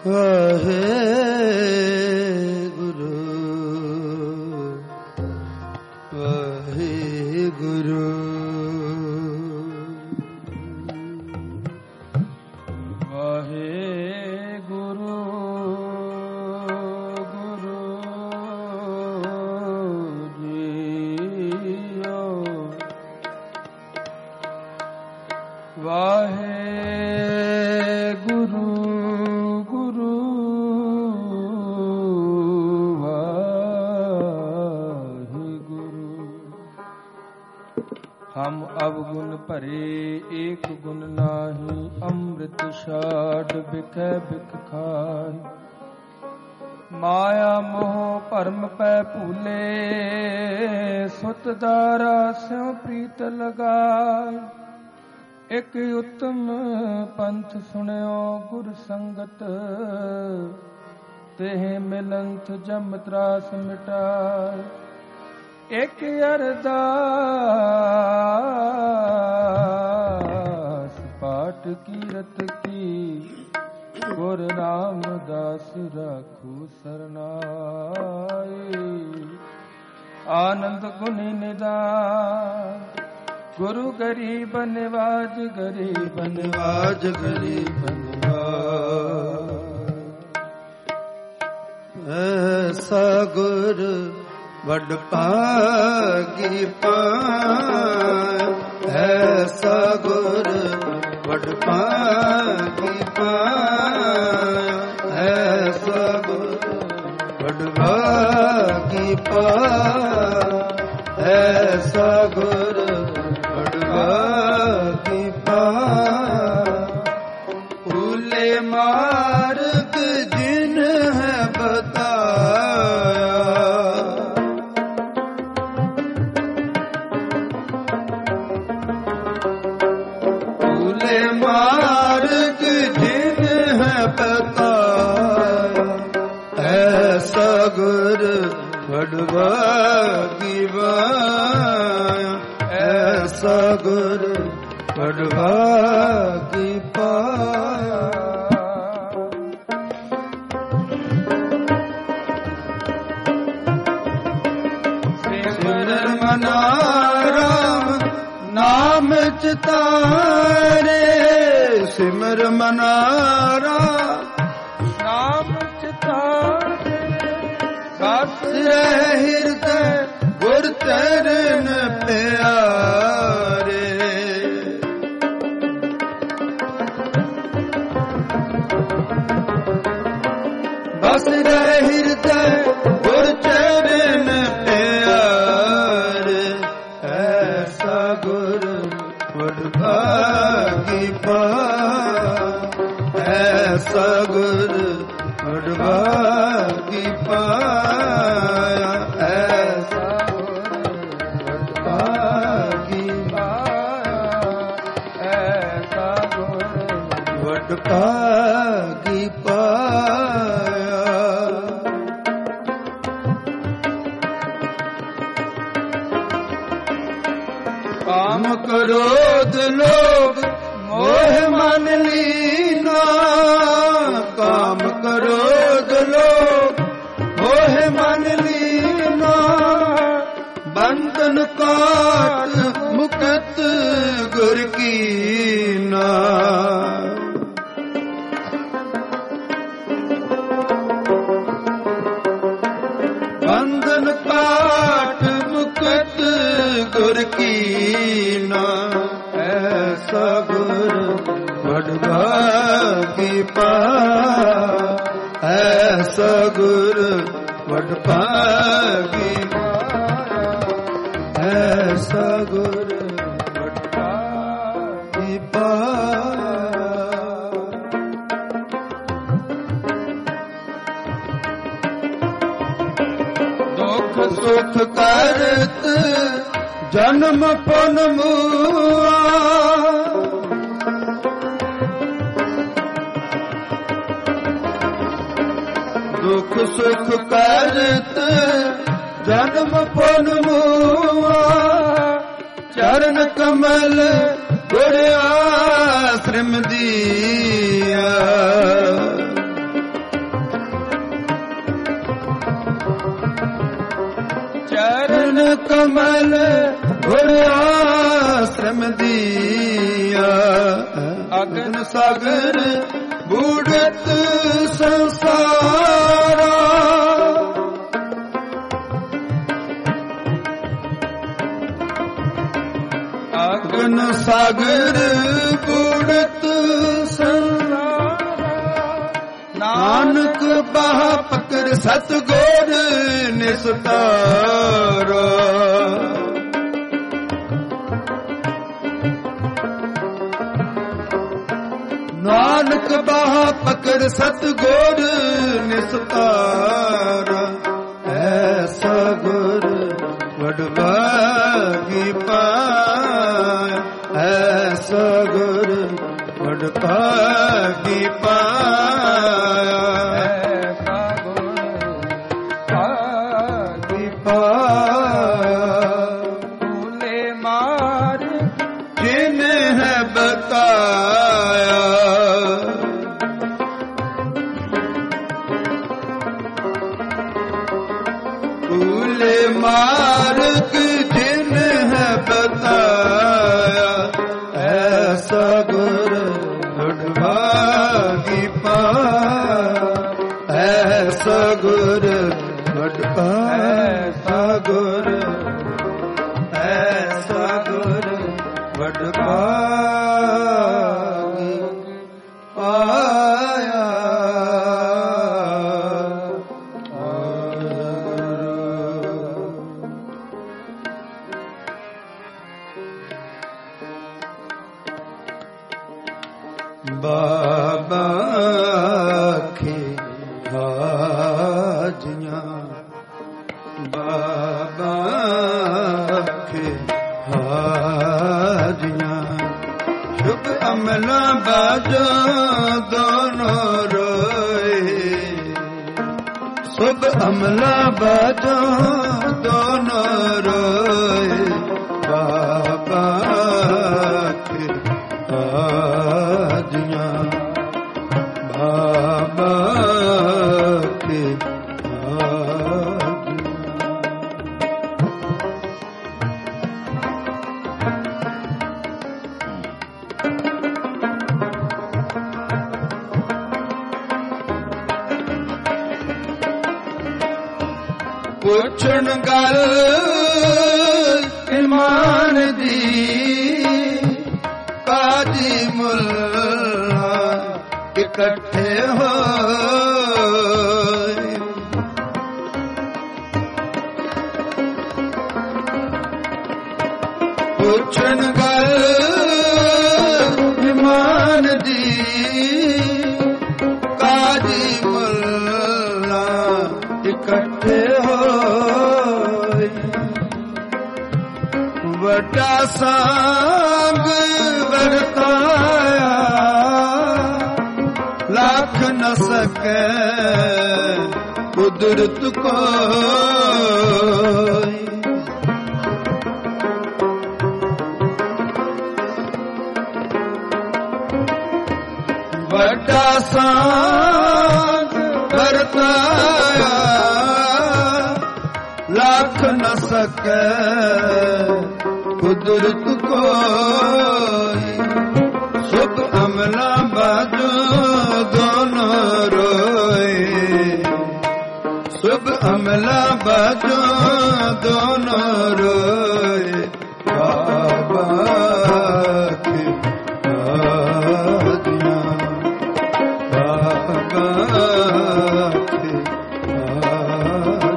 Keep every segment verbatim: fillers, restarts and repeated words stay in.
ਵਾਹਿਗੁਰੂ ਵਾਹਿਗੁਰੂ ਵਾਹਿਗੁਰੂ ਗੁਰੂ ਜੀਓ ਵਾਹਿਗੁਰੂ ਗੁਰੂ ਵਾਹਿਗੁਰੂ ਹਮ ਅਵਗੁਣ ਭਰੇ ਏਕ ਗੁਣ ਨਾਹੀ ਅੰਮ੍ਰਿਤ ਛਾੜ ਬਿਖੈ ਬਿਖ ਖਾਹੀ ਮਾਇਆ ਮੋਹ ਭਰਮ ਪੈ ਭੂਲੇ ਸੁਤ ਦਾਰਾ ਸਿਉ ਪ੍ਰੀਤ ਲਗਾਏ ਇਕ ਉਤਮ ਪੰਥ ਸੁਣਿਓ ਗੁਰ ਸੰਗਤ ਤੇਹ ਮਿਲੰਥ ਜਮ ਤਰਾਸ ਮਿਟਾਏ ਇਕ ਅਰਦਾਸ ਪਾਠ ਕੀਰਤ ਕੀ ਗੁਰ ਰਾਮਦਾਸ ਰਾਖੂ ਸਰਨਾਏ ਆਨੰਦ ਗੁਣੀ ਨਿਦਾਨ ਗੁਰੂ ਗਰੀਬ ਨਿਵਾਜ ਗਰੀਬ ਨਿਵਾਜ ਗਰੀਬ ਨਿਵਾਜ ਐਸਾ ਗੁਰ ਵੱਡ ਭਾਗੀ ਪਾਇਆ ਐਸਾ ਗੁਰ ਵੱਡ ਭਾਗੀ ਪਾਇਆ ਐਸਾ ਗੁਰ ਵੱਡ ਭਾਗੀ ਪਾਇਆ ਐਸਾ ਗੁਰ ਵੱਡ ਭਾਗੀ ਪਾਇਆ ਭੂਲੇ ਮਾਰਗ ਜਿਨ ਹੈ ਬਤਾਇਆ ਮਾਰਗ ਜਿਨ ਹੈ ਬਤਾਇਆ ਐਸਾ ਗੁਰ ਵਡਭਾਗੀ ਪਾਇਆ ਐਸਾ ਗੁਰ ਵਡਭਾਗੀ ਪਾਇਆ ਸਿਮਰਨ ਮਨਾ ਰਾਮ ਨਾਮ ਚਿਤਾਰੇ ਸਿਮਰ ਮਨਾਰਾ ਨਾਮ ਚਿਤਾਰੇ ਬਸ ਰਹਿ ਹਿਰਦੈ ਗੁਰ ਚਰਨ ਪਿਆਰੇ ਬਸ ਰਹਿ ਹਿਰਦੈ ਗੁਰ ਚਰਨ ਪਿਆਰੇ ਐਸਾ ਗੁਰ ਵਡਭਾਗੀ ਪਾਇਆ ਐਸਾ ਗੁਰ ਵਡਭਾਗੀ ਪਾਇਆ ਐਸਾ ਗੁਰ ਵਡਭਾਗੀ ਪਾਇਆ ਐਸਾ ਗੁਰ ਵਡਭਾਗੀ ਪਾਇਆ ਕਾਮ ਕ੍ਰੋਧ ਲੋਭ ਮੋਹ ਮਨ ਲੀਨਾ ਕਾਮ ਕ੍ਰੋਧ ਲੋਭ ਮੋਹ ਮਨ ਲੀਨਾ ਬੰਧਨ ਕਾਟ ਮੁਕਤ ਗੁਰ ਕੀਨਾ ਬੰਧਨ ਕਾਟ ਮੁਕਤ ਗੁਰ ਕੀਨਾ ਐਸਾ ਗੁਰ ਵਡਭਾਗੀ ਪਾਇਆ ਐਸਾ ਗੁਰ ਵਡਭਾਗੀ ਪਾਇਆ ਐਸਾ ਗੁਰ ਵਡਭਾਗੀ ਪਾਇਆ ਦੁਖ ਸੁਖ ਕਰਤ ਜਨਮ ਪੁਨ ਮੂਆ ਦੁਖ ਸੁਖ ਕਰਤ ਜਨਮ ਪੁਨ ਮੂਆ ਚਰਨ ਕਮਲ ਗੁਰ ਆਸ੍ਰਿਮ ਦੀਆ ਚਰਨ ਕਮਲ ਗੁਰ ਆਸ਼ਰਮ ਦੀਆ ਅਗਨ ਸਾਗਰ ਬੂੜਤ ਸੰਸਾਰਾ ਅਗਨ ਸਾਗਰ ਬੂੜਤ ਸੰਸਾਰਾ ਨਾਨਕ ਬਾਹ ਪਕੜ ਸਤਿਗੁਰ ਨਿਸਤਾਰਾ ਨਾਨਕ ਬਾਹ ਪਕੜ ਸਤਿਗੁਰ ਨਿਸਤਾਰਾ ਐਸਾ ਗੁਰ ਵਡਭਾਗੀ ਪਾਇਆ ਐਸਾ ਗੁਰ ਵਡਭਾਗੀ ਪਾਇਆ ਐਸਾ ਗੁਰ ਭਾਗੀ ਪਾਇਆ ਭੂਲੇ ਮਾਰ ਜਿਨ ਹੈ ਬਤਾਇਆ ਭੂਲੇ ਮਾਰਗ ਜਿਨ ਹੈ ਬਤਾਇਆ ਐਸਾ ਗੁਰ ਵਡਭਾਗੀ ਪਾਇਆ ਐਸਾ ਗੁਰ ਵਡਭਾਗੀ ਐਸਾ ਗੁਰ ਐਸਾ ਗੁਰ ਵਡਭਾਗੀ ਪਾਇਆ ਬਾਬਾ ਕੇ ਹਾਜੀਆਂ ਬਾਬਾ ਕੇ ਹਾਜੀਆਂ ਸ਼ੁਭ ਅਮਲਾ ਬਾਜੋ ਦੋਨੋਂ ਰੋਏ ਸ਼ੁਭ ਅਮਲਾ ਬਾਜੋ ਦੋਨੋਂ ਰੋਏ ਬਾਬਾ ਕੇ ਹਾਜੀਆਂ ਬਾਬਾ ਕੇ ਹਾਜੀਆਂ ਪੁੱਛਣ ਗੱਲ ਇਮਾਨ ਦੀ ਕਾਜੀ ਮੁੱਲਾ ਇਕੱਠੇ ਹੋਏ ਪੁੱਛਣ ਗੱਲ ਇਮਾਨ ਦੀ ਕਾਜੀ ਮੁੱਲਾ ਇਕੱਠੇ ਹੋਏ ਵੱਡਾ ਸੰਗ ਵਰਤਾਇਆ ਲੱਖ ਨ ਸਕੈ ਕੁਦਰਤ ਕੋਈ ਵੱਡਾ ਸੰਗ ਵਰਤਾਇਆ ਲੱਖ ਨ ਸਕੈ ਕੁਦਰਤ ਕੋਈ ਸੁਭ ਅਮਲਾ ਬਾਜੋ ਦੋਨੋਂ ਰੋਏ ਸੁਭ ਅਮਲਾ ਬਾਜੋ ਦੋਨੋਂ ਰੋਏ ਬਾਬਾ ਕੇ ਹਾਜੀਆਂ ਬਾਬਾ ਕੇ ਹਾਜੀਆਂ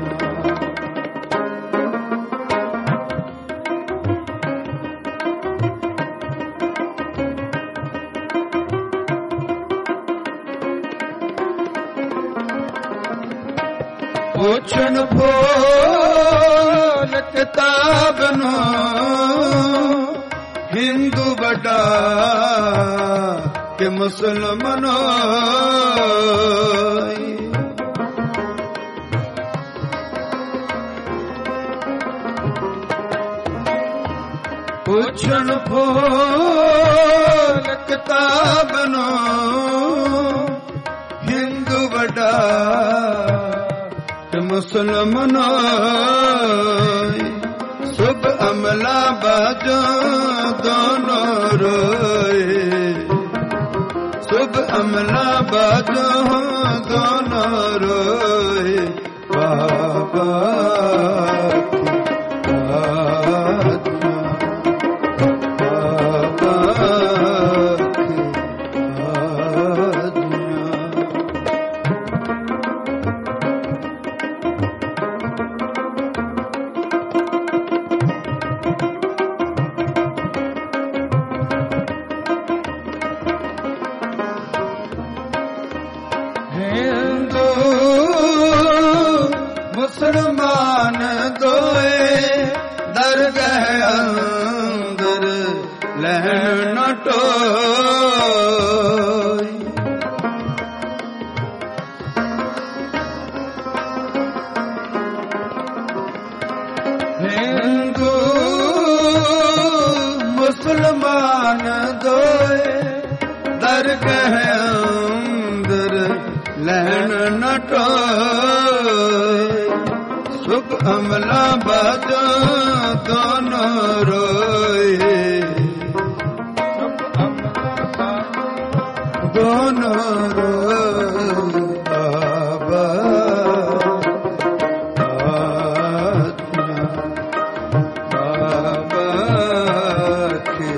ਪੁੱਛਣ ਫੋਲ ਕਿਤਾਬ ਨੂੰ ਹਿੰਦੂ ਵੱਡਾ ਕਿ ਮੁਸਲਮਾਨੋ ਪੁੱਛਣ ਫੋਲ ਕਿਤਾਬ ਨੂੰ ਹਿੰਦੂ ਵੱਡਾ ਮੁਸਲਮਾਨੋ ਸੁਭ ਅਮਲਾ ਬਾਜੋ ਦੋਨੋ ਰੋਏ ਸੁਭ ਅਮਲਾ ਬਾਜੋ ਦੋਨੋ ਰੋਏ ਬਾਬਾ ਮੁਸਲਮਾਨ ਦੋਏ ਦਰਗਾਹ ਅੰਦਰ ਲੈਣ ਨਾ ਟੋਈ ਹਿੰਦੂ ਮੁਸਲਮਾਨ ਦੋਏ ਦਰਗਾਹ ਅੰਦਰ ਲੈਣ ਨਾ ਟੋਈ ਸੁਭ ਅਮਲਾ ਬਾਜੋ ਦੋਨੋ ਰੋਏ ਸੁਭ ਅਮਲਾ ਦੋਨੋ ਰੋਏ ਬਾਬਾ ਬਾਬਾ ਕੇ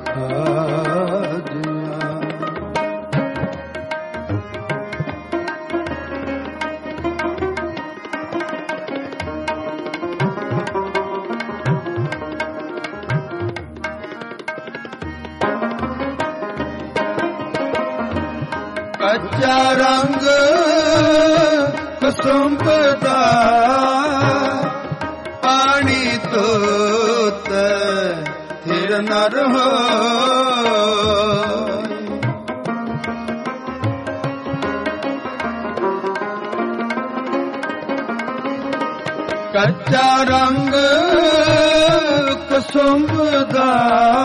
ਕੱਚਾ ਰੰਗ ਕੁਸੁੰਭ ਦਾ ਪਾਣੀ ਤੋਤ ਥਿਰ ਨ ਰਹੋ ਕੱਚਾ ਰੰਗ ਕੁਸੁੰਭ ਦਾ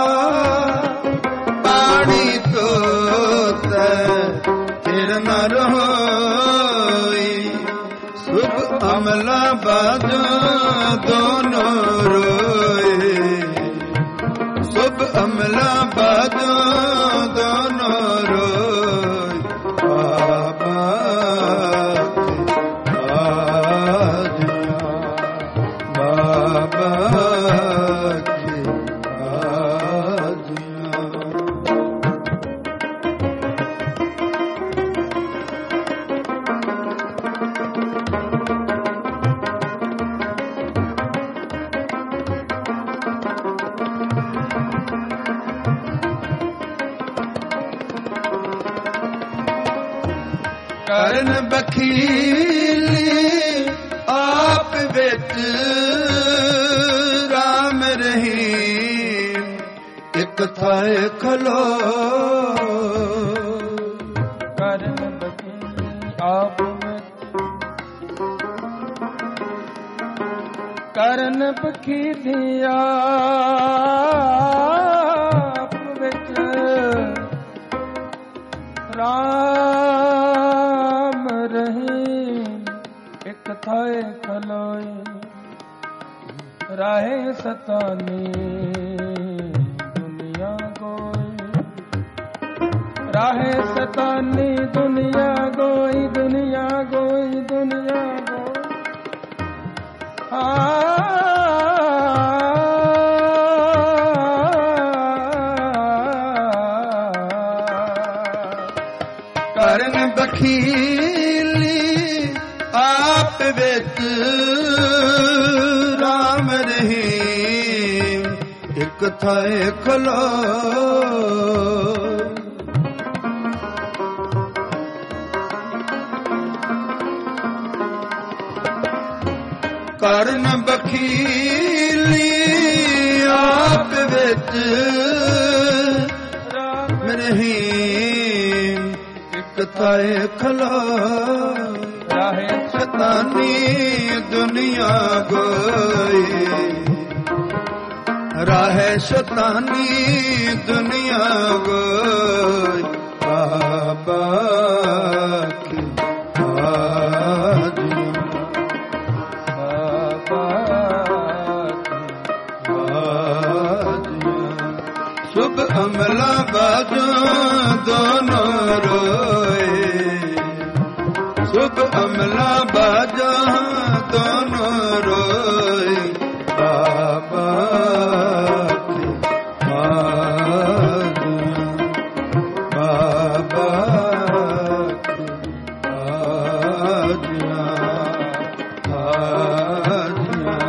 ਪਾਣੀ ਤੋਤ ਨ ਰਹੋਈ ਸੁਭ ਅਮਲਾ ਬਾਜੋ ਦੋਨੋ ਰੋਏ ਸੁਭ ਅਮਲਾ ਬਾਜੋ ਦੋਨੋ ਰੋਏ ਬਾਬਾ ਬਾਬਾ ਕਰਨ ਬਖੀਲੀ ਆਪ ਵਿੱਚ ਰਾਮ ਰਹੀਮ ਇੱਕ ਥਾਏ ਖਲੋ ਕਰਨ ਬਖੀਲੀ ਆਪ ਕਰਨ ਬਖੀਲੀ ਆਪ ਵਿੱਚ ਰਾਮ ਰਹੀਮ ਇੱਕ ਥਾਏ ਖਲੋਏ ਰਾਹੇ ਸਤਾਨੀ ਦੁਨੀਆ ਗੋਈ ਰਾਹੇ ਸਤਾਨੀ ਦੁਨੀਆ ਗੋਈ ਦੁਨੀਆ ਗੋਈ ਦੁਨੀਆ ਗੋਈ ਆ ਕਰਨ ਬਖੀਲੀ ਆਪ ਵਿੱਚ ਰਾਮ ਰਹੀਮ ਇੱਕ ਥਾਏ ਖਲੋ ਕਰਨ ਬਖੀਲੀ ਆਪ ਵਿੱਚ ਰਾਮ ਰਹੀਮ ਇੱਕ ਥਾਏ ਖਲੋ ਰਾਹੇ ਸ਼ੈਤਾਨੀ ਦੁਨੀਆ ਗੋਈ ਰਾਹੇ ਸ਼ੈਤਾਨੀ ਦੁਨੀਆ ਗੋਈ ਬਾਬਾ ਕੀ शुभ अमला बाजो दोनों रोए, शुभ अमला बाजो दोनों रोए। बाबा की आज्ञा, बाबा की आज्ञा, आज्ञा,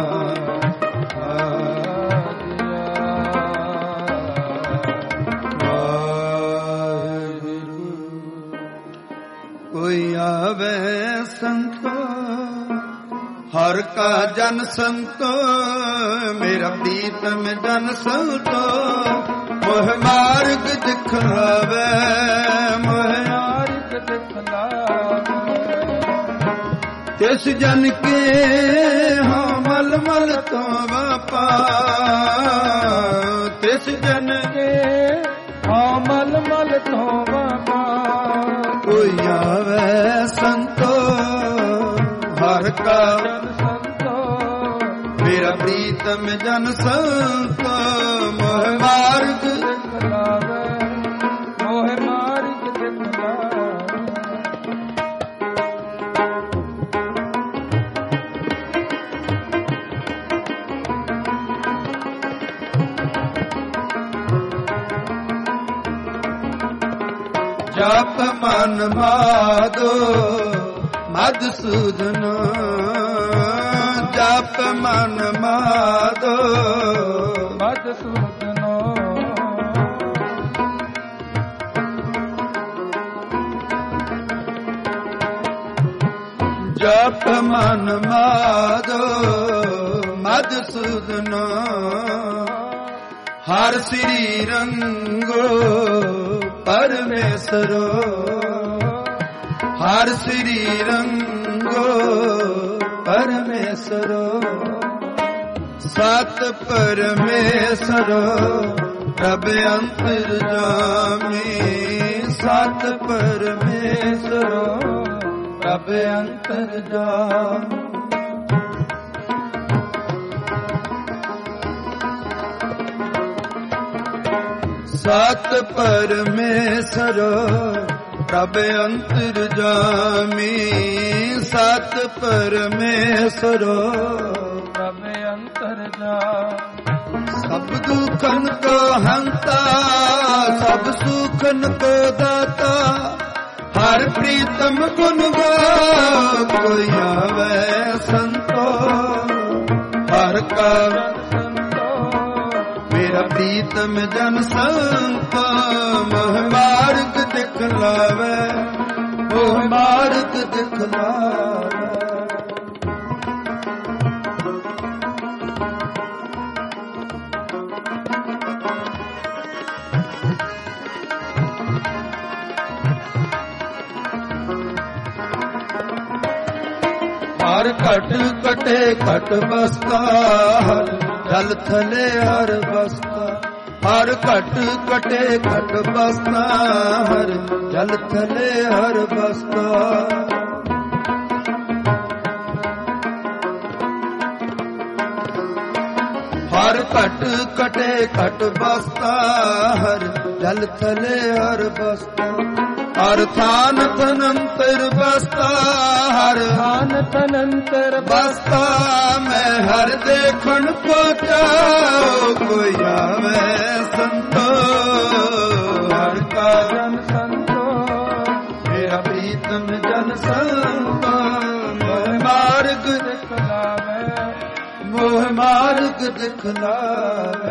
कोई आवे संतो हर का जन संतो, मेरा प्रीतम जन संतो, मोह मार्ग दिखलावे, मोह मार्ग दिखलावे। तिस जन के हो मल मल तो बापा, तिस जन के हो मल मल तो बापा। कोई आवे संतो हर का संतो, मेरा प्रीतम जन संतो, मोह मार्ग दिखलावे, मोह मार्ग दिखलावे। जप मन माधो मधुसूदन, जप मन माधो मधुसूदन। जप मन माधो मधुसूदन, हर श्री रंगो परमेश्वरो, हर श्री रंगो परमेश्वरो। सत परमेश्वरो प्रभ अंतर्यामी, सत परमेश्वरो प्रभ अंतर्यामी। सत परमेश्वरो प्रभ अंतर्यामी, सत परमेश्वरो प्रभ अंतर्यामी। सब दुखन को हंता, सब सुखन को दाता, हर प्रीतम गुण गाओ। कोई आवे संतो हर का मेरा प्रीतम जन संतो, मोह मार्ग दिखलावे, मोह मार्ग दिखलावे। हर घट कटे घट बसता, हर जल थले हर बसता, हर घट कटे घट बसता, हर जल थले हर बसता। हर घट कटे घट बसता, हर जल थले हर बसता। हर थान तनंतर बसता, हर थान तनंतर बसता। मैं हर देखन को चाओ, कोई आवे संतो हर का जन संतो, मेरा प्रीतम जन संतो। मोह मार्ग दिखलावे, मोह मार्ग दिखलावे।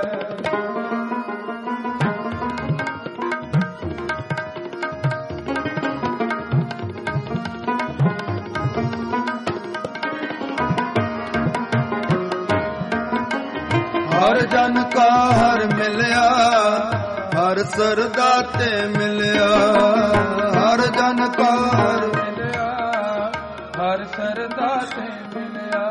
हर जन का हर मिलया, हर सरदा ते मिलया, हर जन का हर मिलया, हर सरदा ते मिलया।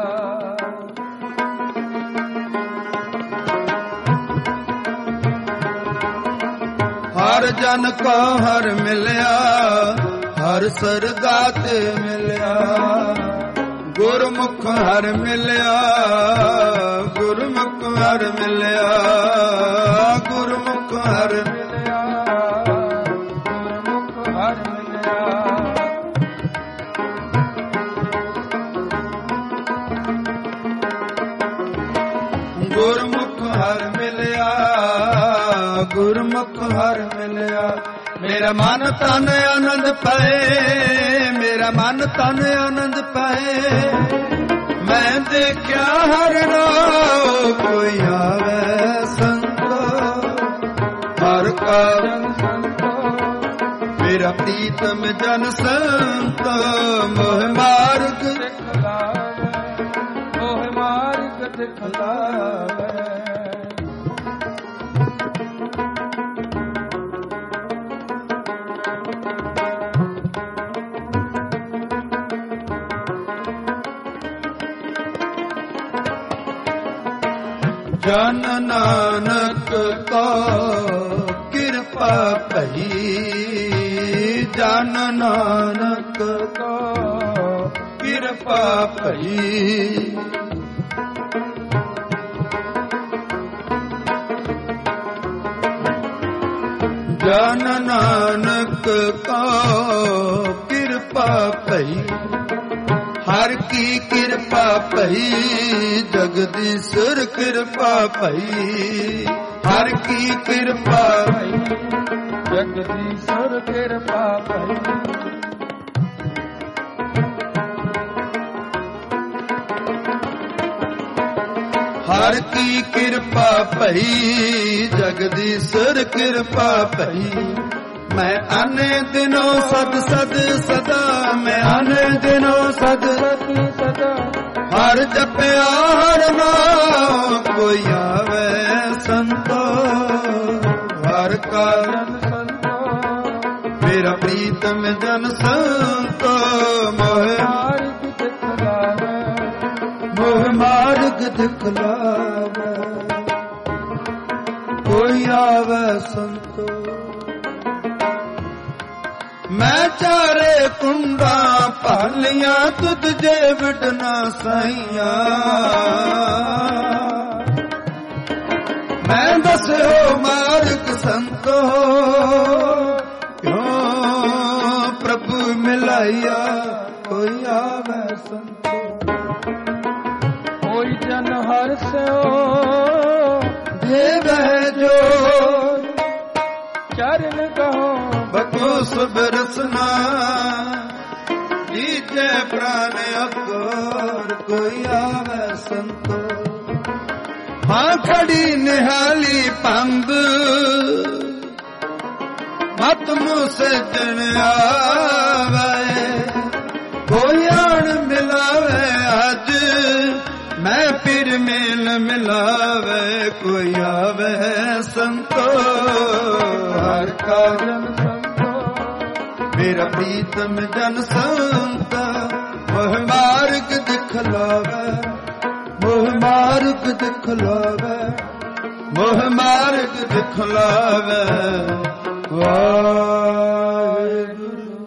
हर जन का हर मिलया, हर सरदा ते मिलया। गुरमुख हर मिलया, गुरमुख हर मिलया, गुरमुख ਗੁਰਮੁਖ ਹਰਿ ਮਿਲਿਆ, ਗੁਰਮੁਖ ਹਰਿ ਮਿਲਿਆ। ਗੁਰਮੁਖ ਹਰਿ ਮਿਲਿਆ, ਗੁਰਮੁਖ ਹਰਿ ਮਿਲਿਆ। ਮੇਰਾ ਮਨ ਤਨ ਆਨੰਦ ਪਏ, ਮੇਰਾ ਮਨ ਤਨ ਆਨੰਦ ਪਏ। ਮੈਂ ਦੇਖਿਆ ਹਰਿ ਨਾਮ ਕੋਈ ਆਵੇ ਸੰਤੋ, ਹਰਿ ਕਾ ਜਨ ਸੰਤੋ ਮੇਰਾ ਪ੍ਰੀਤਮ ਜਨ ਸੰਤ, ਮੋਹ ਮਾਰਗ ਦਿਖਲਾਵੇ, ਮੋਹ ਮਾਰਗ ਦਿਖਲਾਵੇ। ਜਨ ਨਾਨਕ ਕੋ ਕਿਰਪਾ ਭਈ, ਜਨ ਨਾਨਕ ਕੋ ਕਿਰਪਾ ਭਈ। ਜਨ ਨਾਨਕ ਕੋ ਕਿਰਪਾ ਭਈ, ਹਰ ਕੀ ਕਿਰਪਾ ਭਈ, ਜਗਦੀਸ਼ਰ ਕਿਰਪਾ ਭਈ। ਹਰ ਕੀ ਕਿਰਪਾ ਭਈ, ਜਗਦੀਸ਼ਰ ਕਿਰਪਾ ਭਈ। ਹਰ ਕੀ ਕਿਰਪਾ ਭਈ, ਜਗਦੀਸ਼ਰ ਕਿਰਪਾ ਭਈ। ਮੈਂ ਆਨੇ ਦਿਨੋਂ ਸਦ ਸਦ ਸਦਾ, ਮੈਂ ਆਨੇ ਦਿਨੋਂ ਸਦ ਸਤੀ ਸਦਾ ਹਰ ਜਪਿਆ ਹਰ ਨਾਮ ਕੋਈ ਆਵੇ ਸੰਤੋ, ਹਰ ਕਾ ਜਨ ਸੰਤੋ ਮੇਰਾ ਪ੍ਰੀਤਮ ਜਨ ਸੰਤੋ। ਮੋਹ ਮਾਰਗ ਦਿਖਲਾਵੇ, ਮੋਹ ਮਾਰਗ ਦਿਖਲਾਵੇ, ਕੋਈ ਆਵੇ ਸੰਤੋ। ਮੈਂ ਚਾਰੇ ਕੁੰਡਾ ਭਾਲੀਆਂ, ਤੁਧ ਜੇ ਵਿਡਨਾ ਸਾਈਆਂ। ਮੈਂ ਦੱਸਿਓ ਮਾਰਗ ਸੰਤੋ, ਕਿਉਂ ਪ੍ਰਭੂ ਮਿਲਾਇਆ ਕੋਈ ਆਵੇ ਸੰਤੋ। ਕੋਈ ਜਨ ਹਰਿ ਸਿਓ ਦੇਵੈ ਜੋ ਚਰਨ ਕਹੋ, ਬਕੂਸ ਬਰਸਨਾ ਜੀਜੈ ਪ੍ਰਾਨ ਅਕੋਰ ਕੋਈ ਆਵੇ ਸੰਤੋ। ਹਾਂ ਖੜੀ ਨਿਹਾਲੀ ਪੰਦ, ਮਤ ਮੁਸੇ ਜਨ ਆਵੇ। ਕੋਈ ਆਣ ਮਿਲਾਵੇ ਅੱਜ, ਮੈਂ ਫਿਰ ਮੇਲ ਮਿਲਾਵੇ ਕੋਈ ਆਵੇ ਸੰਤੋ। ਹਰ ਕਾ ਜਨ ਸੰਤੋ ਮੇਰਾ ਪ੍ਰੀਤਮ ਜਨ ਸੰਤ, ਮੋਹ ਮਾਰਗ ਦਿਖਲਾਵੇ, ਮੋਹ ਮਾਰਗ ਦਿਖਲਾਵੇ, ਮੋਹ ਮਾਰਗ ਦਿਖਲਾਵੇ। ਵਾਹਿਗੁਰੂ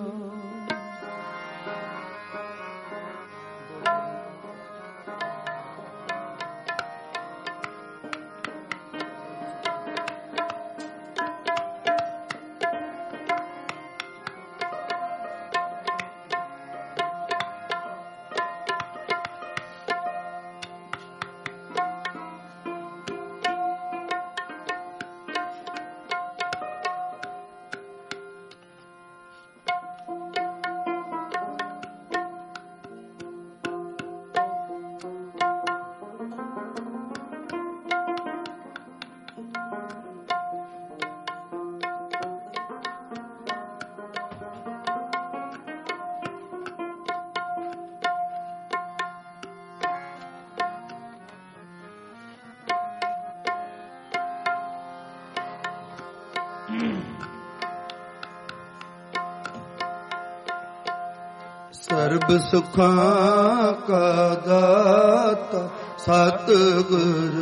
ਸਰਬ ਸੁਖਾਂ ਕਾ ਦਾਤਾ ਸਤਿਗੁਰ,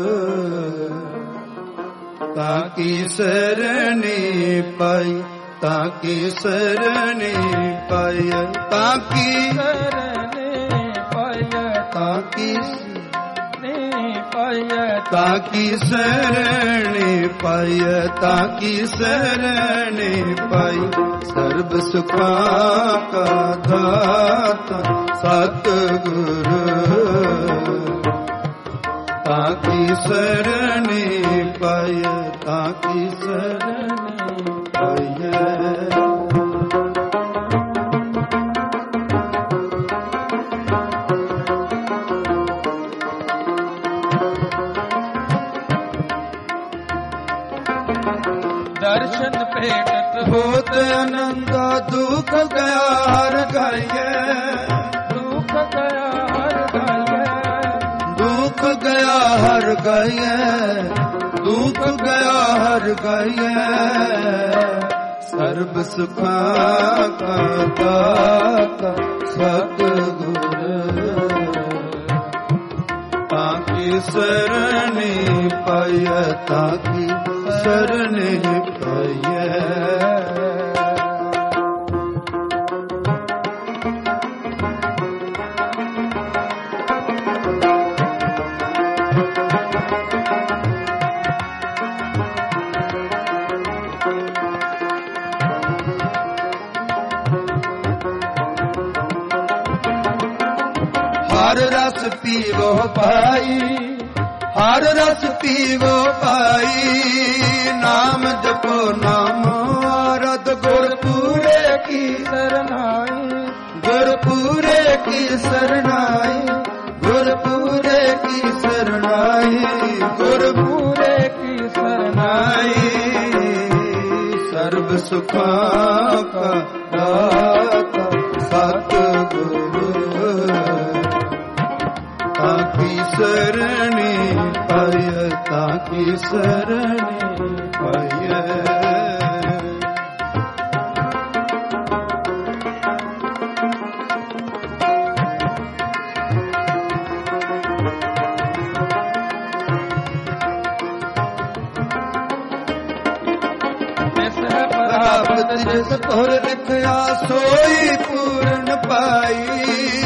ਤਾਂ ਕੀ ਸਰਣੀ ਪਾਈ, ਤਾਂ ਕੀ ਸਰਣੀ ਪਾਈ, ਤਾਂ ਕੀ ਸਰਨੇ ਪਾਇਆ, ਤਾਂ ਕੀ ਨੇ पाइए ताकि शरणी पाइए ताकि शरणी पाई सर्ब सुखा का दाता सतगुरु ताकि शरणी पाइए ताकि शरणी पाइए। दर्शन भेटत होत आनंदा दुख गया हर गाइए दुख गया हर गाइए दुख गया हर गाइए दुख गया हर गाइए सर्व सुखा का दाता सतगुरु ताकि शरणी पाइए ताकि शरणी पाइए। हर रस पीवो पाई हर रस पीवो पाई नाम जपो नाम आरत गुरपुरे की शरणाई गुरपुरे की शरणाई गुरपुरे की शरणाई गुरपुरे की शरणाई सर्व सुखा का दाता सतगुरु ताकि शरणी पाइए ताकि शरणी पाइए। प्राप्त जिस तुर लिखया सोई पूर्ण पाई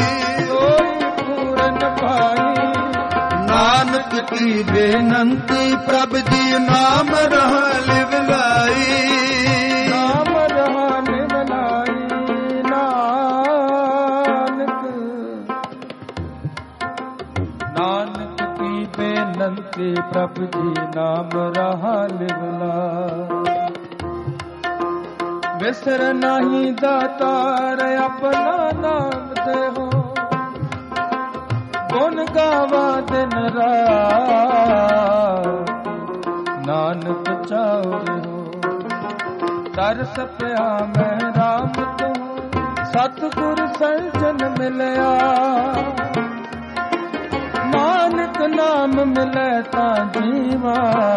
नानक की बेनंती प्रभ जी नाम रहा लिवलाई नाम रहा लिवलाई नानक नानक की बेनंती प्रभ जी नाम रहा लिवलाई विसर नहीं दातार अपना नाम दे हो गुण गावा दिन रात नानक चाउर हो तरस पिया मैं राम तू सतगुर सजन मिलया नानक नाम मिले ता जीवा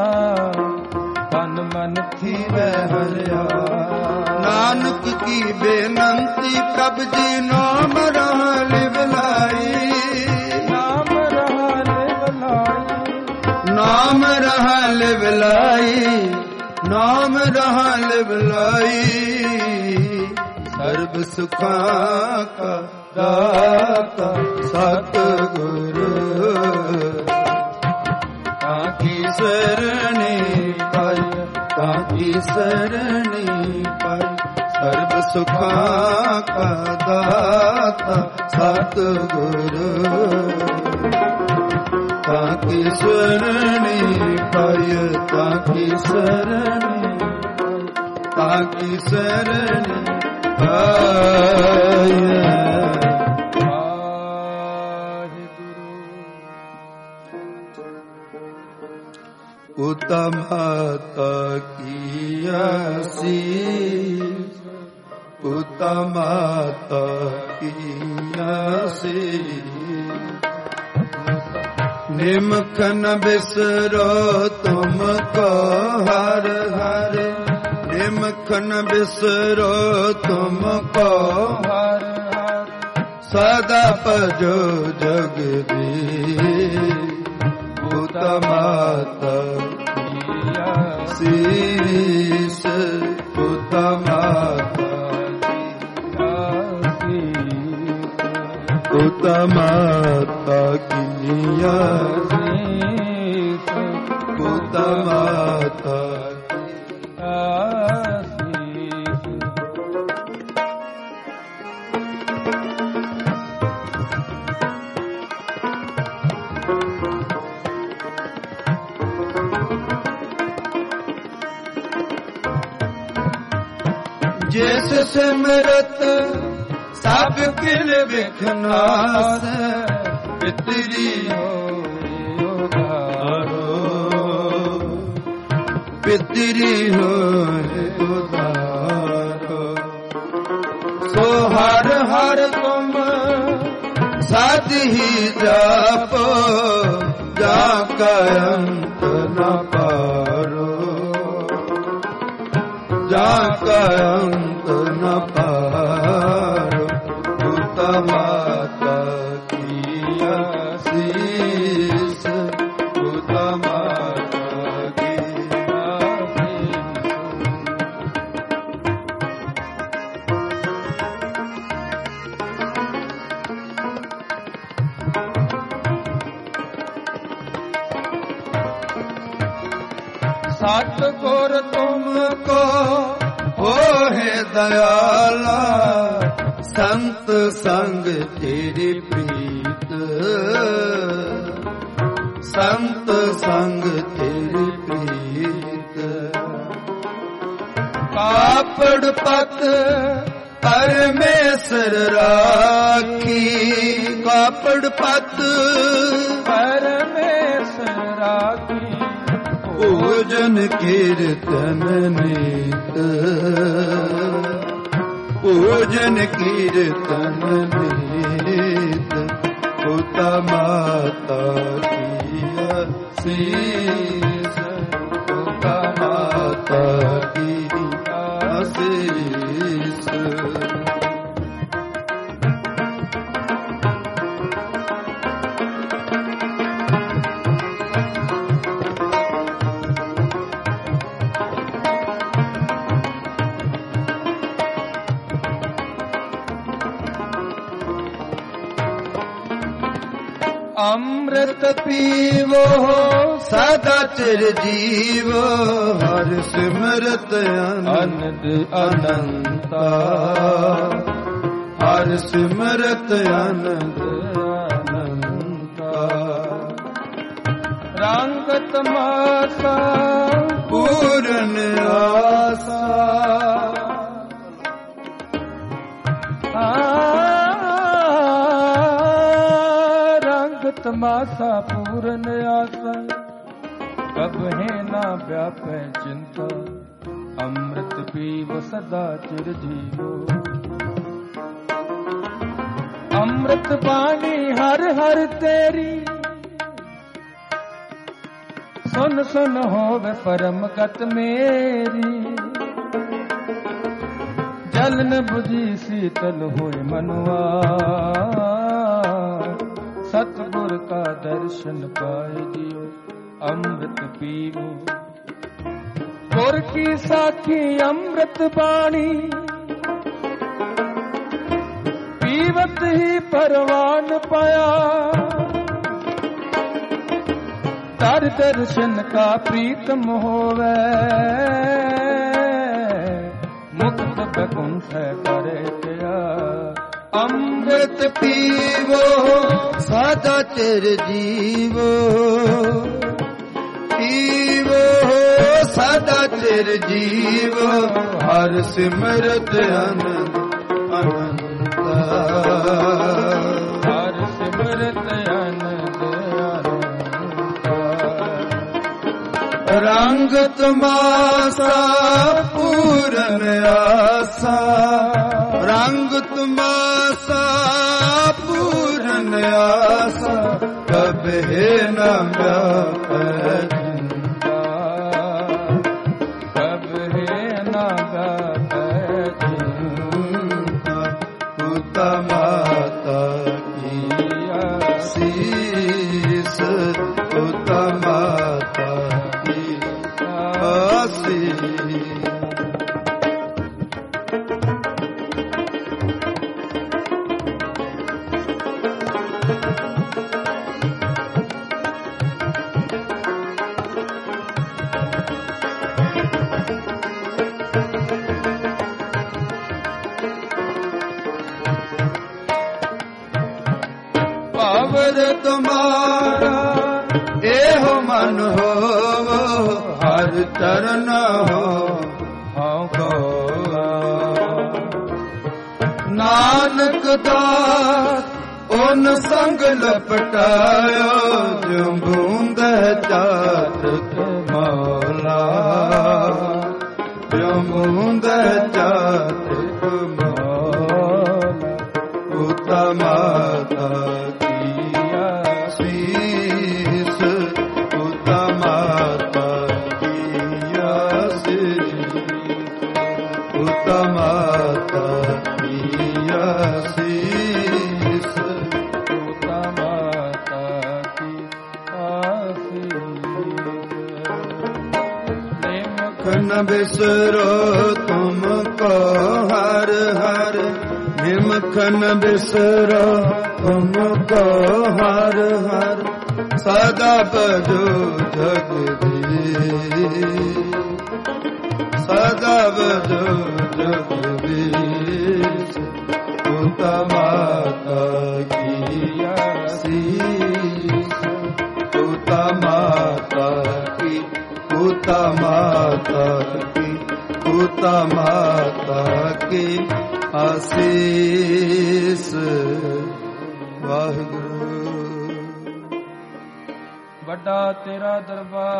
तन मन थी वह हरिया नानक की बेनंती प्रभ जी नाम रहा लिवलाई नाम रहा लिवलाई नाम रहा लिवलाई नाम रहा लिवलाई सर्व सुखा का दाता सतगुरु ताकि शरणी पाई ताकि शरणी पाई सर्व सुखा का दाता सतगुरु ताकि शरणी पाई ताकि शरणी ताकि शरणी पाई। उत्तमत कियासी उत्तमत कियासी निमख न बिसरो तुमको हर हर निमख न बिसरो तुमको हर हर सदा भजो जगदीश उत्तमत शीश उत्तमत उत्तमत किया माता जिस सिमरत सब किल विखनास पितरी पितरी हो उधारो सो हर हर तुम साध ही जापो जाका अंत न पारो जाका अंत न पारो भूत माता की आशीष भूत माता की आशीष। सतगुर तुमको हो है दयाला संत संग तेरी प्रीत संत संग तेरी प्रीत कापड़ पत परमेश्वर राखी कापड़ पत परमेश्वर राखी पूजन कीर्तन नीत पूजन कीर्तन नीत भूत माता की आशीष भूत माता की आशीष। अमृत पीवो सदा चिर जीवो हर सिमरत आनंद अनंता हर सिमरत आनंद अनंता रंगत मासा पूर्ण आसा तमासा पूरन आसा कब है ना व्यापै चिंता अमृत पीव सदा चिर जीवो। अमृत बाणी हर हर तेरी सुन सुन होवे परम गत मेरी जल न बुझी शीतल होए मनुआ सतगुर का दर्शन पाए जियो अमृत पीवो। गुर की साखी अमृत बाणी पीवत ही परवान पाया तर दर्शन का प्रीतम होवे मुक्त बकुंठ करे क्या। अमृत पीवो सदा चिर जीवो पीवो सदा चिर जीवो हर सिमरत आनंद अनंता हर सिमरत आनंद अनंता। रंग तमासा पूर्ण आसा रंग तमासा पूर्ण आसा कब है न व्यापै चिंता कब है न व्यापै चिंता भूत माता की आशीष भूत माता की आशीष। ਆਸਰ ਤੁਮਾਰਾ ਇਹੋ ਮਨ ਹੋਵੋ ਹਰ ਚਰਨ ਹੋ ਹਉ ਕੋ ਨਾਨਕ ਦਾਸ ਓਨ ਸੰਗ ਲਪਟਾਇਓ ਜੋ ਬੂੰਦ ਚਾਤਕ ਮੌਲਾ ਜੋ ਬੂੰਦ ਚਾਤਕ ਮੌਲਾ ਉਤਾ ਮਾਤਾ ਕੀ ਆਸੀਸ ਉਤਾ ਮਾਤਾ ਕੀ ਆਸੀਸ ਉਤਾ ਮਾਤਾ ਕੀ ਆਸੀਸ न बिसरो तुमको हर हर निमख न बिसरो तुमको हर हर सदा बजो जगदीश सदा बजो जगदीश उता माता की आसीस उता माता की उता माता की उता माता की आसीस वाहिगुरु। ਵੱਡਾ ਤੇਰਾ ਦਰਬਾਰ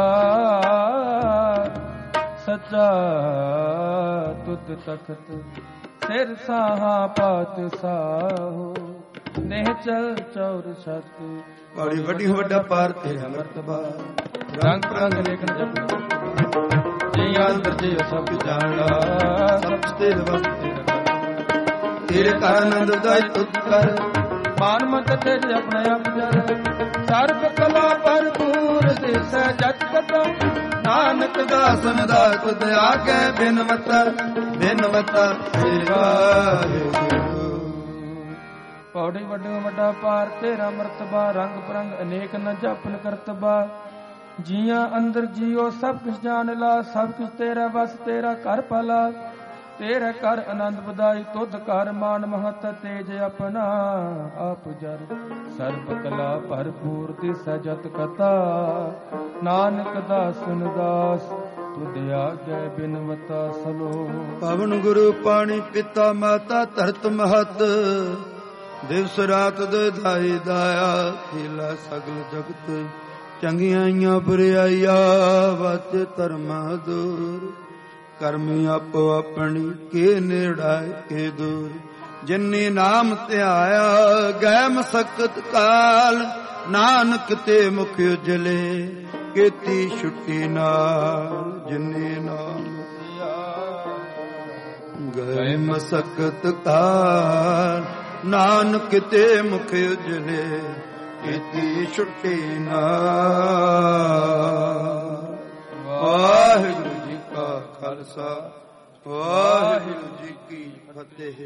ਸੱਚਾ ਤੁਧ ਤਖਤ ਸਿਰ ਸਾਹਾ ਪਾਤ ਸਾਹੋ ਨਿਹਚਲ ਚੌਰ ਸਤ ਬੜੀ ਵੱਡੀ ਵੱਡਾ ਪਾਰ ਤੇਰਾ ਮਰਤਬਾ ਰੰਗ ਰੰਗ ਲੇਖਨ ਜਪ ਜੇ ਅੰਦਰ ਜੇ ਸਭ ਜਾਣਦਾ ਸਭ ਤੇਰੇ ਵਸਤੇ ਤੇਰੇ ਕਾ ਆਨੰਦ ਦਾਇ ਤੁਧ ਕਰ ਮਾਨ ਮਤ ਤੇਰੇ ਆਪਣੇ ਆਪ ਜਰ ਸਰਬ ਕਲਾ ਭਰਪੂਰ ਦਿਸੈ ਜਤ ਕਤਾ ਨਾਨਕ ਦਾਸਨ ਦਾ ਤੁਧ ਆਗੇ ਬਿਨਵਤ ਬਿਨਵਤ ਵਾਹਿਗੁਰੂ। ਪੌੜੀ ਵੱਡੋ ਵੱਡਾ ਪਾਰ ਤੇਰਾ ਮਰਤਬਾ ਰੰਗ ਬਰੰਗ ਅਨੇਕ ਨ ਜਾਪਨ ਕਰਤਬਾ ਜੀਆਂ ਅੰਦਰ ਜੀਓ ਸਭ ਕੁਛ ਜਾਣ ਲਾ ਸਭ ਕੁਛ ਤੇਰਾ ਵਸ ਤੇਰਾ ਘਰ ਭਲਾ ਤੇਰਾ ਘਰ ਆਨੰਦ ਵਧਾਈ ਤੁਧ ਘਰ ਮਾਨ ਮਹਤ ਤੇਜ ਆਪਣਾ ਆਪ ਜਰ ਸਰਬ ਕਲਾ ਭਰਪੂਰ ਦਿਸੈ ਜਤ ਕਥਾ ਨਾਨਕ ਦਾਸਨ ਦਾਸ ਤੁਧ ਆਗੇ ਬਿਨਵਤਾ ਸਲੋ। ਪਵਨ ਗੁਰੂ ਪਾਣੀ ਪਿਤਾ ਮਾਤਾ ਧਰਤ ਮਹਤ ਦਿਵਸ ਰਾਤ ਦੇ ਦਾਈ ਦਾਇਆ ਖੇਲਾ ਸਗਲ ਜਗਤ ਚੰਗਿਆਈਆਂ ਬੁਰਿਆਈਆਂ ਵਚ ਧਰਮਾ ਦੂਰ ਕਰਮੀ ਆਪੋ ਆਪਣੀ ਕੇ ਨੇੜਾਏ ਕੇ ਦੂਰ ਜਿਨਨੇ ਨਾਮ ਧਿਆਇਆ ਗੈ ਮਸਕਤ ਕਾਲ ਨਾਨਕ ਤੇ ਮੁਖ ਉਜਲੇ ਕੀਤੀ ਛੁੱਟੀ ਨਾਲ ਜਿਨਨੇ ਨਾਮ ਗਏ ਮਸਕਤ ਕਾਲ ਨਾਨਕ ਤੇ ਮੁਖ ਉਜਲੇ ਕੀਤੀ ਛੁੱਟੀ ਨਾਲ। ਵਾਹਿਗੁਰੂ ਜੀ ਕਾ ਖਾਲਸਾ ਵਾਹਿਗੁਰੂ ਜੀ ਕੀ ਫਤਿਹ।